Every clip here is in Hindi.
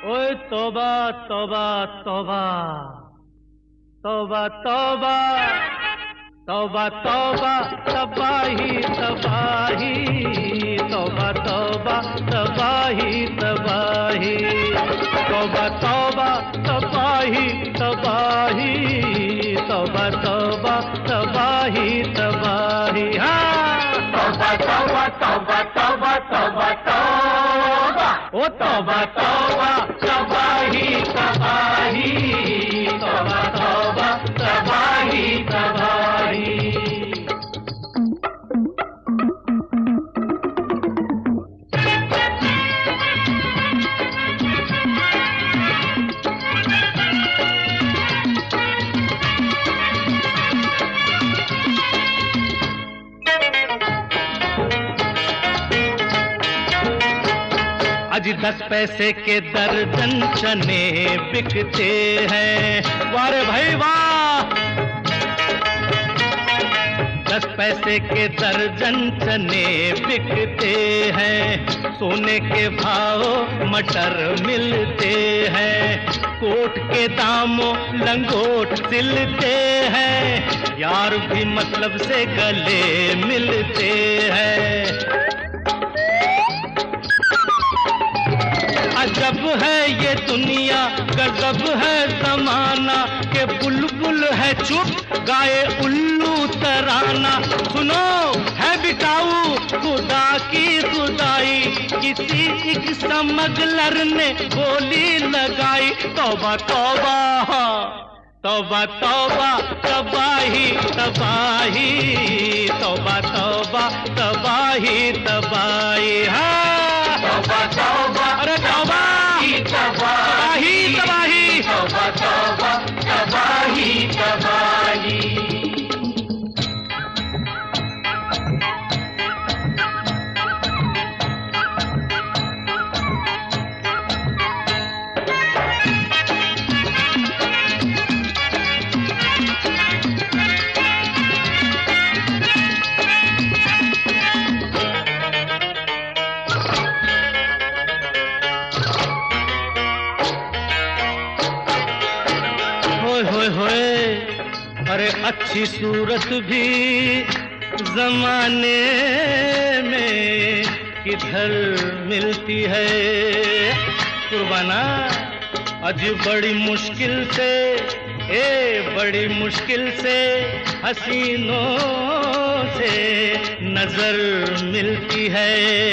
ओए तौबा तौबा तौबा तौबा तौबा तौबा तौबा तबाही तबाही तौबा तौबा तबाही तबाही तौबा तौबा तबाही तबाही तौबा तौबा तबाही तबाही तौबा तौबा तौबा तौबा तौबा तौबा ओ तौबा तौबा तबाही तबाही तौबा तौबा तबाही तबाही। आज 10 पैसे के दर्जन चने बिकते हैं, वारे भाई वाह। 10 पैसे के दर्जन चने बिकते हैं, सोने के भाव मटर मिलते हैं, कोट के दामों लंगोट सिलते हैं, यार भी मतलब से गले मिलते हैं। अजब है ये दुनिया गजब है जमाना के बुलबुल है चुप गाए उल्लू तराना। सुनो है बिकाऊ खुदा की खुदाई, किसी एक स्मगलर ने गोली लगाई। तौबा तौबा तौबा तौबा तबाही तबाही तौबा तौबा तबाही तबाही। तौबा तौबा अरे तौबा तबाही तबाही तौबा तौबा तबाही तबाही। होए होए अरे अच्छी सूरत भी जमाने में किधर मिलती है कुर्बाना। आज बड़ी मुश्किल से बड़ी मुश्किल से हसीनों से नजर मिलती है।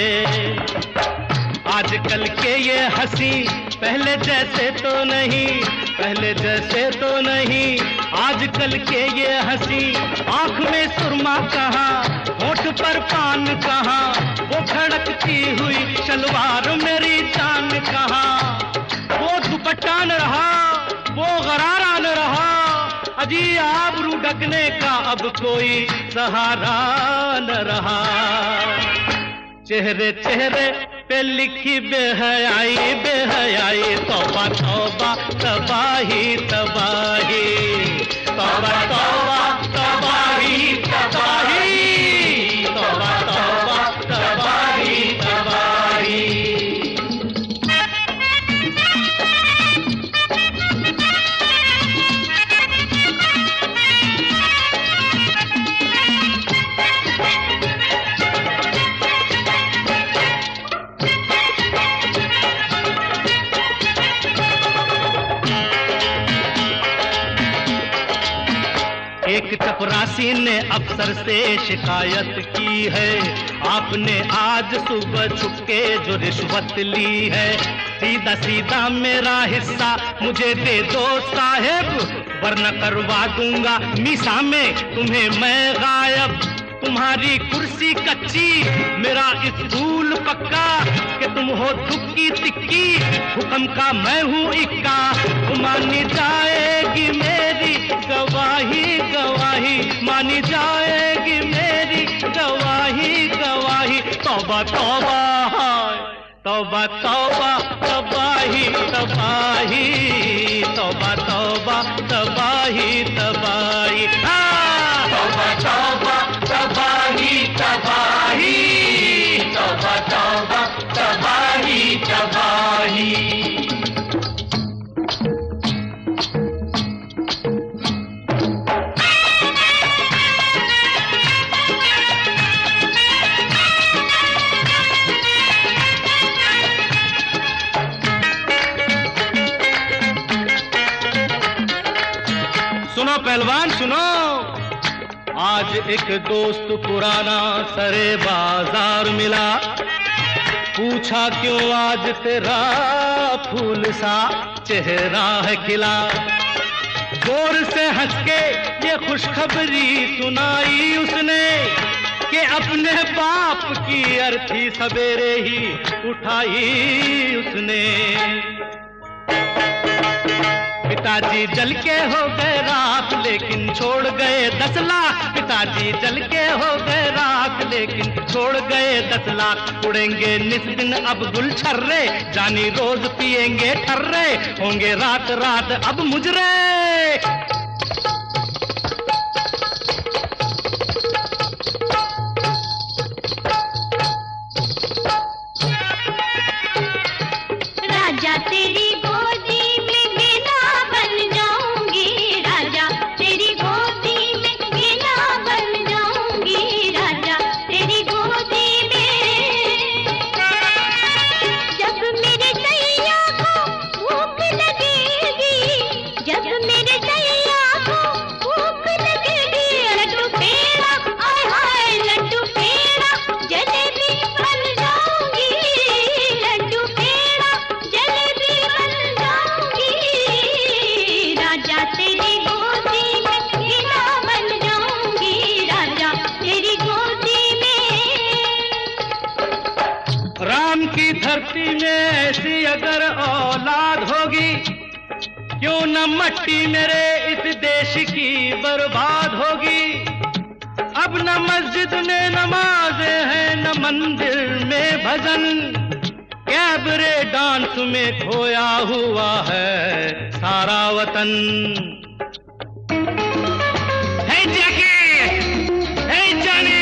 आजकल के ये हंसी पहले जैसे तो नहीं, पहले जैसे तो नहीं। आजकल के ये हंसी आंख में सुरमा कहाँ, होठ पर पान कहाँ, वो खड़कती हुई शलवार मेरी जान कहाँ। वो दुपट्टा न रहा, वो गरारा न रहा, अजी आबरू ढकने का अब कोई सहारा न रहा। चेहरे चेहरे पे लिखी बेहयाई बेहयाई। तौबा तौबा तबाही तबाही तौबा तौबा तबाही तबाही तौबा तौबा तबाही तबाही। एक चपरासी ने अफसर से शिकायत की है, आपने आज सुबह छुपके जो रिश्वत ली है। सीधा सीधा मेरा हिस्सा मुझे दे दो साहेब, वरना करवा दूंगा मीसा में तुम्हें मैं गायब। तुम्हारी कुर्सी कच्ची मेरा स्कूल पक्का, कि तुम हो दुक्की तिक्की हुक्म का मैं हूँ इक्का। मानी जाएगी मेरी गवाही गवाही, मानी जाएगी मेरी गवाही गवाही। तौबा तौबा तौबा तौबा तबाही तबाही तौबा तौबा तबाही तबाही। तौबा तौबा तबाही तबाही तौबा तौबा तबाही तबाही। पहलवान सुनो, आज एक दोस्त पुराना सरे बाजार मिला, पूछा क्यों आज तेरा फूल सा चेहरा है खिला। जोर से हंस के ये खुशखबरी सुनाई उसने कि अपने बाप की अर्थी सवेरे ही उठाई उसने। पिताजी जल के हो गए राख लेकिन छोड़ गए 10 लाख। पिताजी जल के हो गए राख लेकिन छोड़ गए 10 लाख। उड़ेंगे निस दिन अब गुलछर्रे, जानी रोज पिएंगे ठर्रे, होंगे रात रात अब मुजरे। राजा तेरी गोदी में वीणा बन जाऊंगी, राजा तेरी गोदी में वीणा बन जाऊंगी, राजा तेरी गोदी में। जब मेरे सैया को भूख लगेगी, जब मेरे सैया को भूख लगेगी, लड्डू पेड़ा आय हाय लड्डू पेड़ा जलेबी बन जाऊंगी, लड्डू पेड़ा जलेबी बन जाऊंगी, राजा तेरी गोदी में वीणा बन जाऊंगी, राजा तेरी गोदी में। राम की धरती में ऐसी अगर औलाद होगी, क्यों न मट्टी मेरे इस देश की बर्बाद होगी। अब न मस्जिद में नमाजें हैं न मंदिर में भजन, कैबरे डांस में खोया हुआ है सारा वतन। है जैकी, है जानी,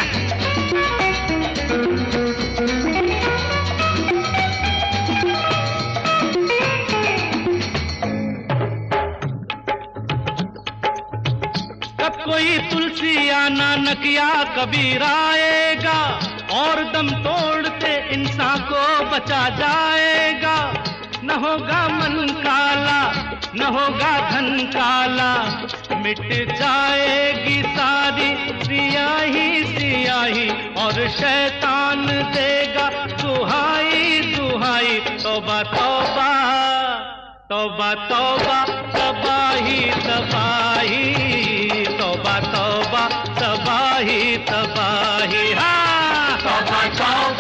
कब कोई तुलसी या नानक या कबीर आएगा और दम तोड़ते इंसान को बचा जाएगा। न होगा मन काला न होगा धन काला, मिट जाएगी सारी सियाही सियाही, और शैतान देगा दुहाई दुहाई। तौबा तौबा तौबा तौबा तबाही तबाही, तौबा तौबा तबाही तबाही। हाँ तौबा तौबा